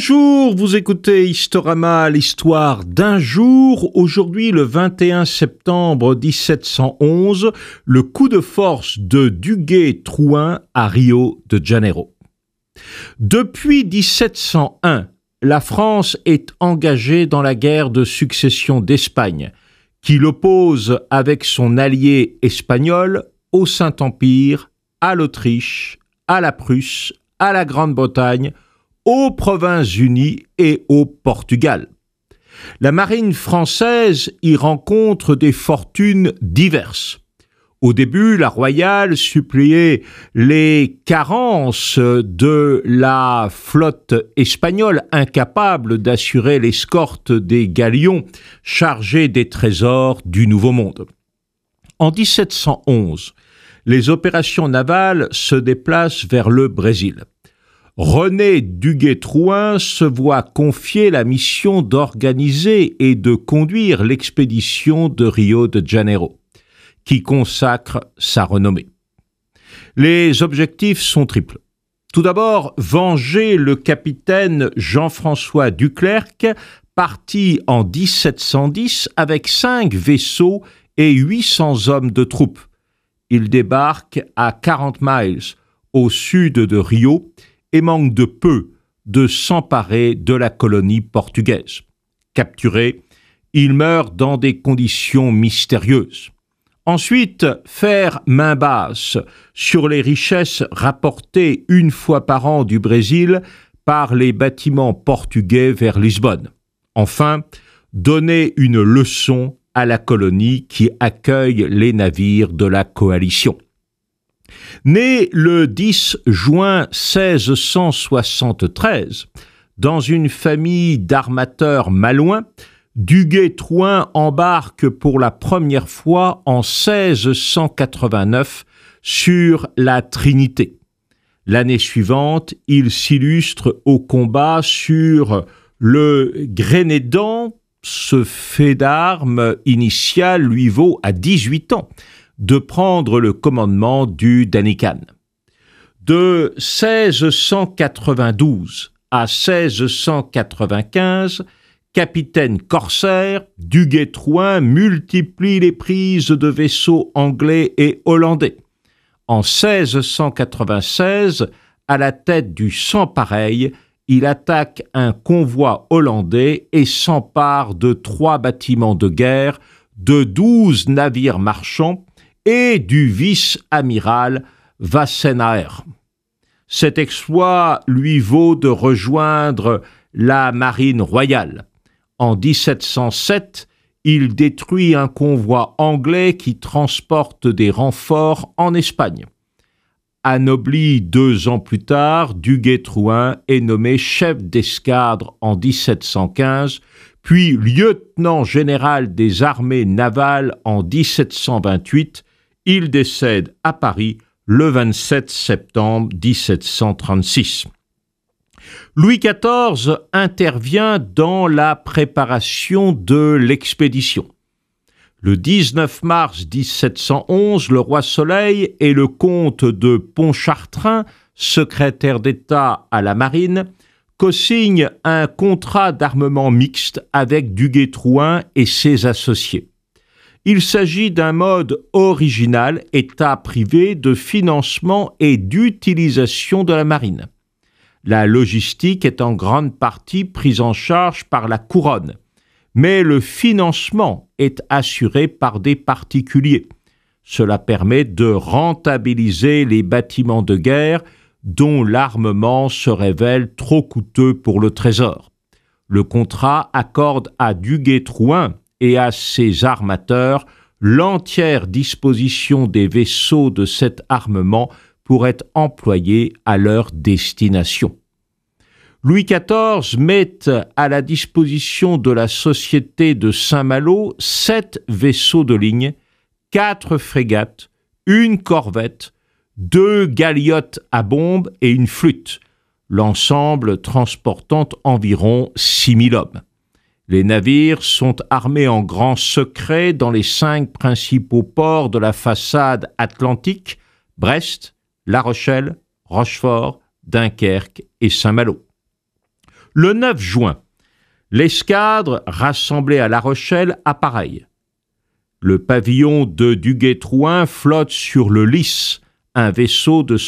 Bonjour, vous écoutez Historama, l'histoire d'un jour. Aujourd'hui, le 21 septembre 1711, le coup de force de Duguay-Trouin à Rio de Janeiro. Depuis 1701, la France est engagée dans la guerre de succession d'Espagne, qui l'oppose avec son allié espagnol au Saint-Empire, à l'Autriche, à la Prusse, à la Grande-Bretagne, aux Provinces-Unies et au Portugal. La marine française y rencontre des fortunes diverses. Au début, la Royale suppliait les carences de la flotte espagnole, incapable d'assurer l'escorte des galions chargés des trésors du Nouveau Monde. En 1711, les opérations navales se déplacent vers le Brésil. René Duguay-Trouin se voit confier la mission d'organiser et de conduire l'expédition de Rio de Janeiro, qui consacre sa renommée. Les objectifs sont triples. Tout d'abord, venger le capitaine Jean-François Duclercq, parti en 1710 avec 5 vaisseaux et 800 hommes de troupes. Il débarque à 40 miles au sud de Rio et manque de peu de s'emparer de la colonie portugaise. Capturé, il meurt dans des conditions mystérieuses. Ensuite, faire main basse sur les richesses rapportées une fois par an du Brésil par les bâtiments portugais vers Lisbonne. Enfin, donner une leçon à la colonie qui accueille les navires de la coalition. Né le 10 juin 1673, dans une famille d'armateurs malouins, Duguay-Trouin embarque pour la première fois en 1689 sur la Trinité. L'année suivante, il s'illustre au combat sur le Grénédan. Ce fait d'armes initial lui vaut à 18 ans de prendre le commandement du Danican. De 1692 à 1695, capitaine corsaire, Duguay-Trouin multiplie les prises de vaisseaux anglais et hollandais. En 1696, à la tête du Sans-Pareil, il attaque un convoi hollandais et s'empare de 3 bâtiments de guerre, de 12 navires marchands et du vice-amiral Wassenaer. Cet exploit lui vaut de rejoindre la marine royale. En 1707, il détruit un convoi anglais qui transporte des renforts en Espagne. Anobli 2 ans plus tard, Duguay-Trouin est nommé chef d'escadre en 1715, puis lieutenant général des armées navales en 1728. Il décède à Paris le 27 septembre 1736. Louis XIV intervient dans la préparation de l'expédition. Le 19 mars 1711, le roi Soleil et le comte de Pontchartrain, secrétaire d'État à la marine, co-signent un contrat d'armement mixte avec Duguay-Trouin et ses associés. Il s'agit d'un mode original, État privé, de financement et d'utilisation de la marine. La logistique est en grande partie prise en charge par la couronne, mais le financement est assuré par des particuliers. Cela permet de rentabiliser les bâtiments de guerre dont l'armement se révèle trop coûteux pour le Trésor. Le contrat accorde à Duguay-Trouin et à ses armateurs l'entière disposition des vaisseaux de cet armement pour être employés à leur destination. Louis XIV met à la disposition de la Société de Saint-Malo 7 vaisseaux de ligne, 4 frégates, 1 corvette, 2 galiotes à bombe et une flûte, l'ensemble transportant environ 6000 hommes. Les navires sont armés en grand secret dans les 5 principaux ports de la façade atlantique, Brest, La Rochelle, Rochefort, Dunkerque et Saint-Malo. Le 9 juin, l'escadre rassemblée à La Rochelle appareille. Le pavillon de Duguay-Trouin flotte sur le Lys, un vaisseau de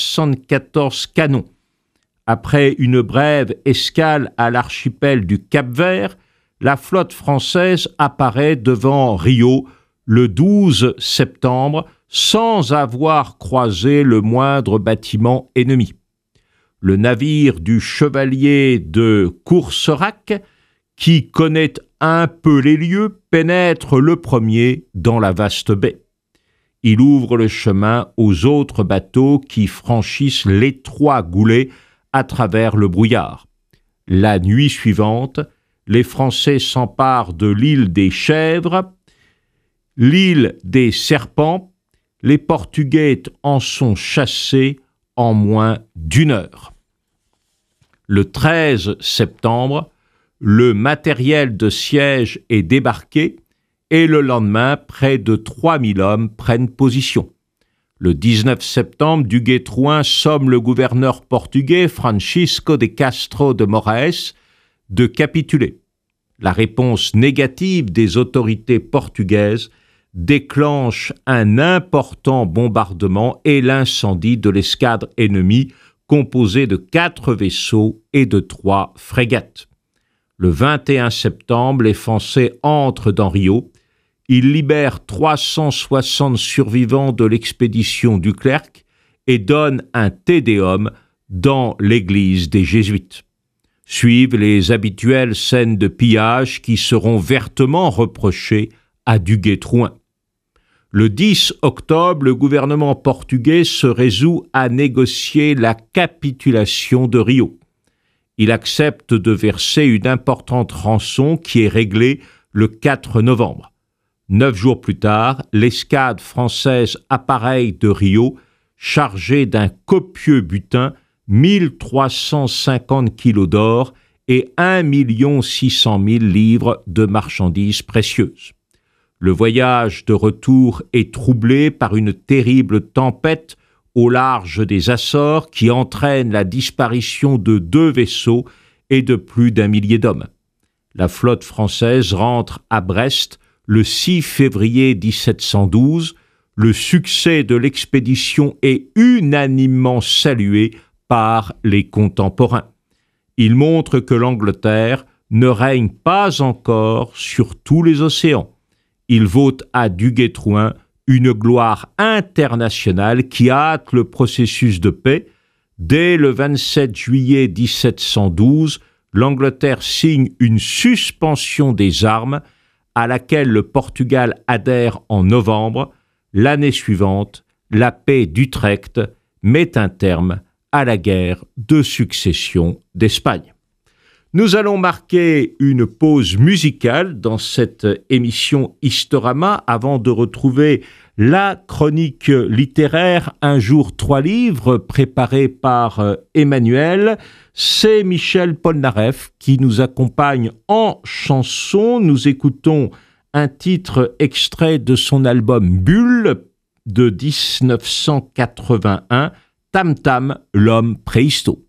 74 canons. Après une brève escale à l'archipel du Cap-Vert, la flotte française apparaît devant Rio le 12 septembre sans avoir croisé le moindre bâtiment ennemi. Le navire du chevalier de Courserac, qui connaît un peu les lieux, pénètre le premier dans la vaste baie. Il ouvre le chemin aux autres bateaux qui franchissent l'étroit goulet à travers le brouillard. La nuit suivante, les Français s'emparent de l'île des Chèvres, l'île des Serpents. Les Portugais en sont chassés en moins d'une heure. Le 13 septembre, le matériel de siège est débarqué et le lendemain, près de 3000 hommes prennent position. Le 19 septembre, Duguay-Trouin somme le gouverneur portugais Francisco de Castro de Moraes de capituler. La réponse négative des autorités portugaises déclenche un important bombardement et l'incendie de l'escadre ennemie composée de 4 vaisseaux et de 3 frégates. Le 21 septembre, les Français entrent dans Rio. Ils libèrent 360 survivants de l'expédition Duclerc et donnent un tédéum dans l'église des Jésuites. Suivent les habituelles scènes de pillage qui seront vertement reprochées à Duguay-Trouin. Le 10 octobre, le gouvernement portugais se résout à négocier la capitulation de Rio. Il accepte de verser une importante rançon qui est réglée le 4 novembre. 9 jours plus tard, l'escadre française appareille de Rio, chargée d'un copieux butin, 1350 kilos d'or et 1 600 000 livres de marchandises précieuses. Le voyage de retour est troublé par une terrible tempête au large des Açores qui entraîne la disparition de 2 vaisseaux et de plus d'1 millier d'hommes. La flotte française rentre à Brest le 6 février 1712. Le succès de l'expédition est unanimement salué par les contemporains. Il montre que l'Angleterre ne règne pas encore sur tous les océans. Il vaut à Duguay-Trouin une gloire internationale qui hâte le processus de paix. Dès le 27 juillet 1712, l'Angleterre signe une suspension des armes à laquelle le Portugal adhère en novembre. L'année suivante, la paix d'Utrecht met un terme à la guerre de succession d'Espagne. Nous allons marquer une pause musicale dans cette émission Historama avant de retrouver la chronique littéraire Un jour 3 livres préparée par Emmanuel. C'est Michel Polnareff qui nous accompagne en chanson. Nous écoutons un titre extrait de son album Bulle de 1981, Tam Tam, l'homme préhisto.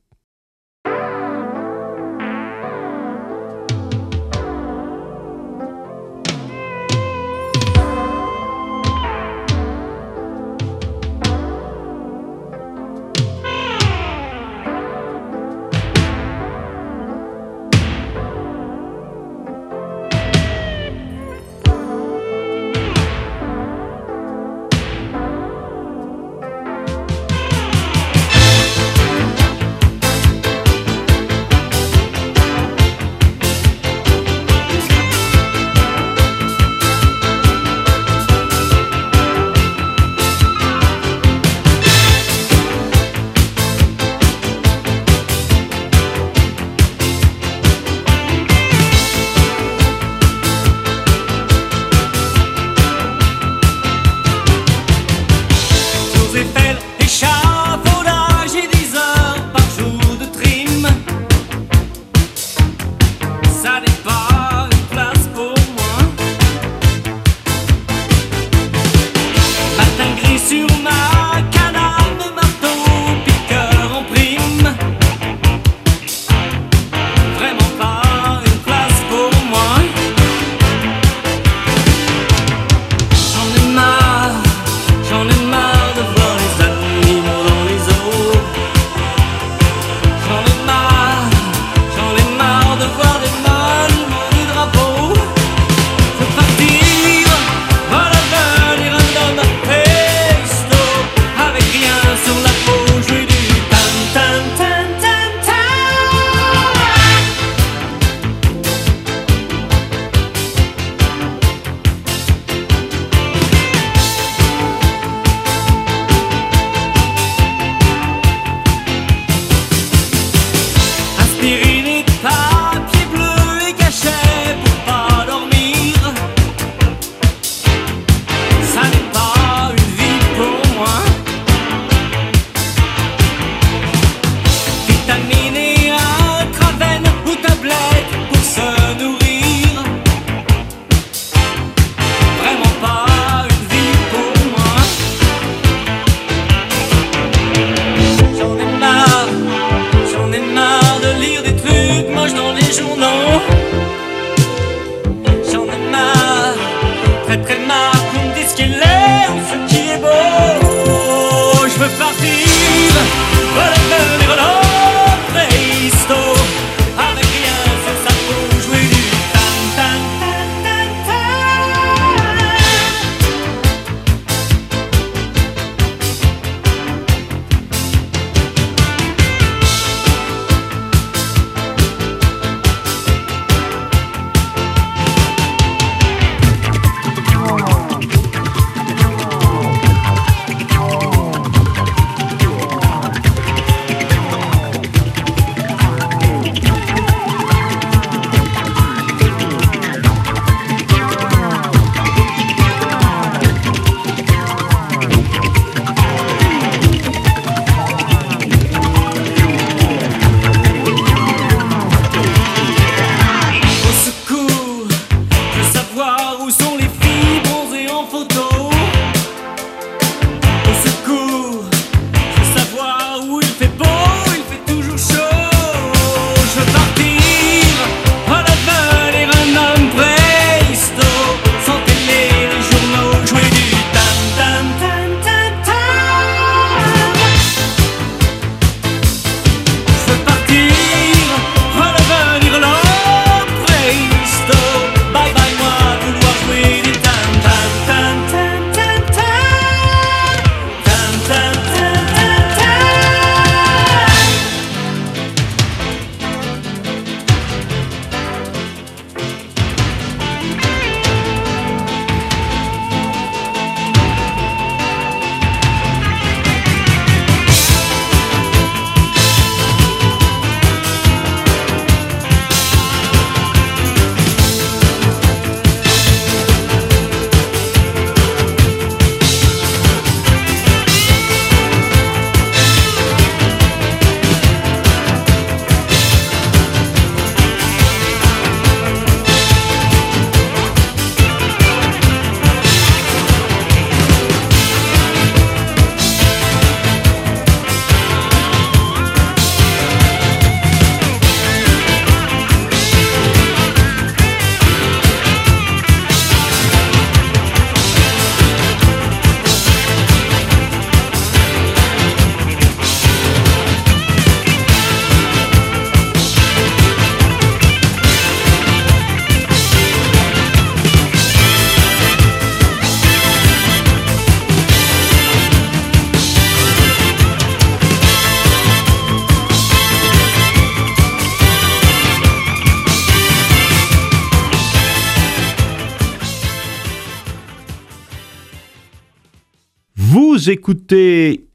Vous écoutez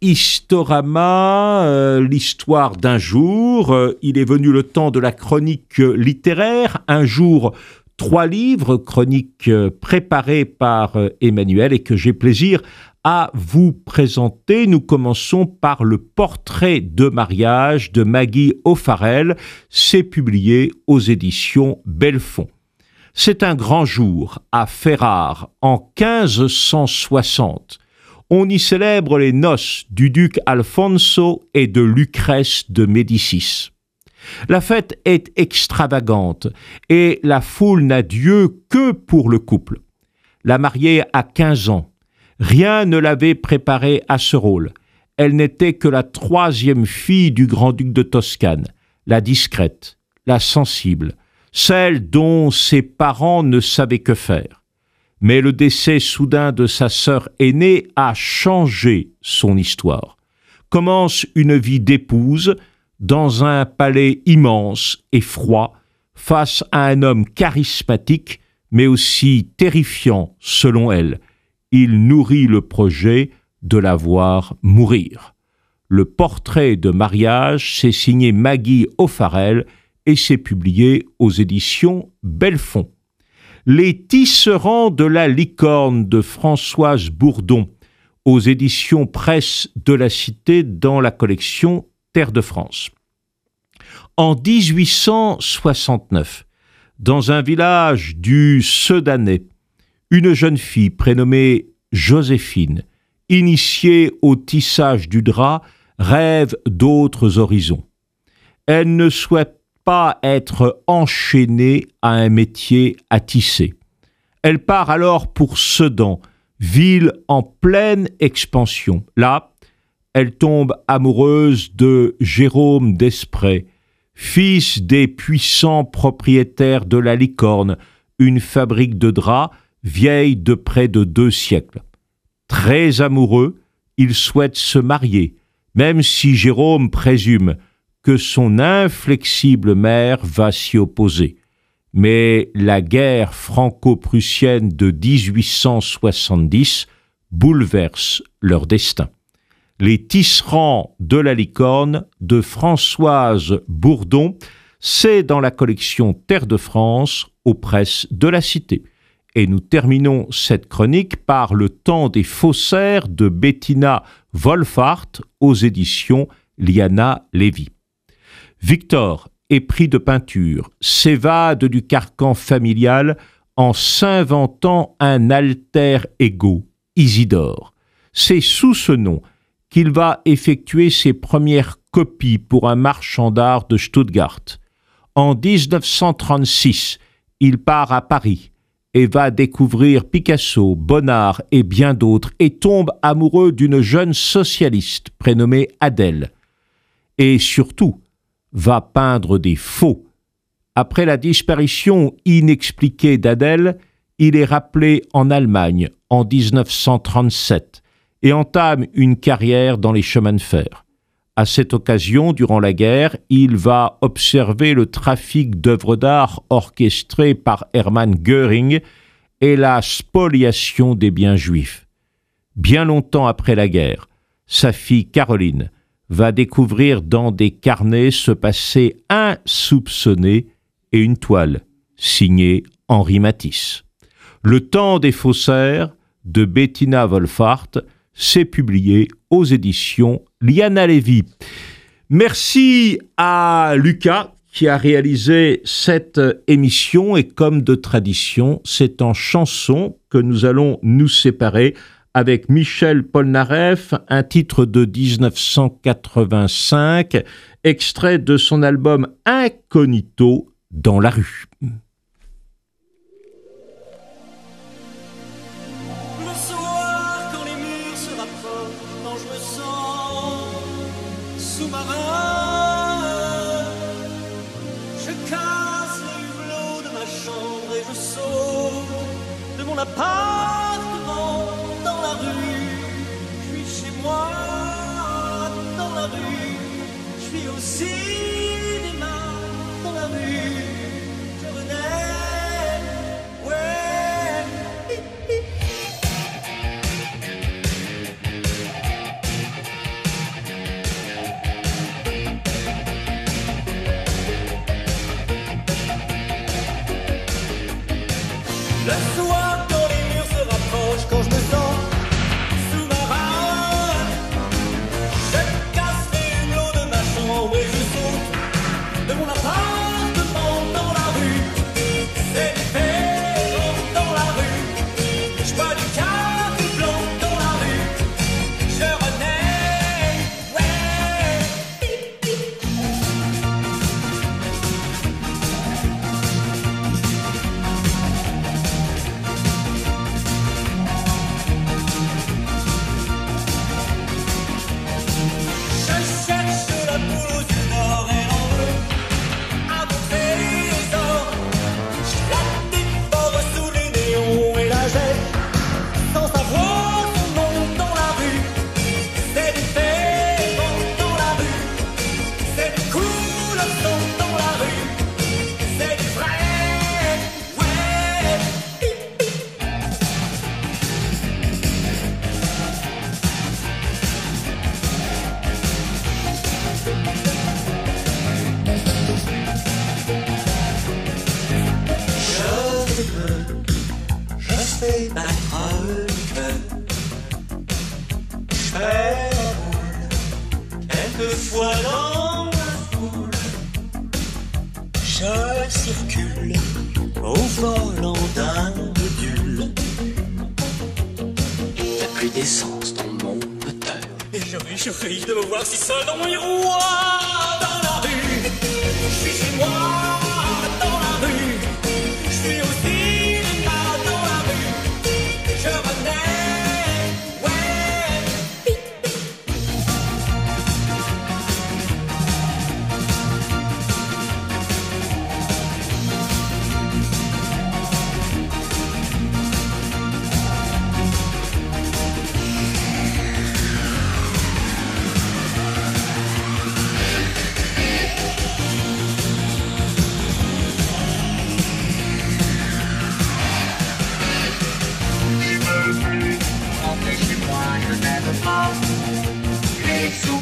Historama, l'histoire d'un jour. Il est venu le temps de la chronique littéraire. Un jour, 3 livres, chronique préparée par Emmanuel et que j'ai plaisir à vous présenter. Nous commençons par le portrait de mariage de Maggie O'Farrell. C'est publié aux éditions Belfond. C'est un grand jour à Ferrare en 1560. On y célèbre les noces du duc Alfonso et de Lucrèce de Médicis. La fête est extravagante et la foule n'a Dieu que pour le couple. La mariée a 15 ans. Rien ne l'avait préparée à ce rôle. Elle n'était que la 3e fille du grand-duc de Toscane, la discrète, la sensible, celle dont ses parents ne savaient que faire. Mais le décès soudain de sa sœur aînée a changé son histoire. Commence une vie d'épouse dans un palais immense et froid, face à un homme charismatique, mais aussi terrifiant selon elle. Il nourrit le projet de la voir mourir. Le portrait de mariage, c'est signé Maggie O'Farrell et c'est publié aux éditions Belfond. Les tisserands de la licorne de Françoise Bourdon, aux éditions Presse de la Cité dans la collection Terre de France. En 1869, dans un village du Sedanais, une jeune fille prénommée Joséphine, initiée au tissage du drap, rêve d'autres horizons. Elle ne souhaite pas être enchaînée à un métier à tisser. Elle part alors pour Sedan, ville en pleine expansion. Là, elle tombe amoureuse de Jérôme d'Esprès, fils des puissants propriétaires de la Licorne, une fabrique de draps vieille de près de 2 siècles. Très amoureux, ils souhaitent se marier, même si Jérôme présume que son inflexible mère va s'y opposer. Mais la guerre franco-prussienne de 1870 bouleverse leur destin. Les tisserands de la licorne de Françoise Bourdon, c'est dans la collection Terre de France aux presses de la Cité. Et nous terminons cette chronique par Le temps des faussaires de Bettina Wolfhard aux éditions Liana Lévy. Victor, épris de peinture, s'évade du carcan familial en s'inventant un alter ego, Isidore. C'est sous ce nom qu'il va effectuer ses premières copies pour un marchand d'art de Stuttgart. En 1936, il part à Paris et va découvrir Picasso, Bonnard et bien d'autres et tombe amoureux d'une jeune socialiste prénommée Adèle. Et surtout, va peindre des faux. Après la disparition inexpliquée d'Adèle, il est rappelé en Allemagne en 1937 et entame une carrière dans les chemins de fer. À cette occasion, durant la guerre, il va observer le trafic d'œuvres d'art orchestré par Hermann Göring et la spoliation des biens juifs. Bien longtemps après la guerre, sa fille Caroline va découvrir dans des carnets ce passé insoupçonné et une toile signée Henri Matisse. Le temps des faussaires de Bettina Wolfhard, c'est publié aux éditions Liana Lévy. Merci à Lucas qui a réalisé cette émission et comme de tradition, c'est en chanson que nous allons nous séparer avec Michel Polnareff, un titre de 1985, extrait de son album Incognito dans la rue. Appartement dans la rue, je suis chez moi dans la rue, je suis au cinéma dans la rue, je renais, ouais. fois dans la foule, je circule au volant d'un module. Y'a plus d'essence dans mon moteur. Et je ris de me voir si seul dans mon miroir. Dans la rue, je suis chez moi. Dans la rue, je suis au cinéma. Dans la rue, je renais. Ouais. Rentrer chez moi, je n'aime pas les sous.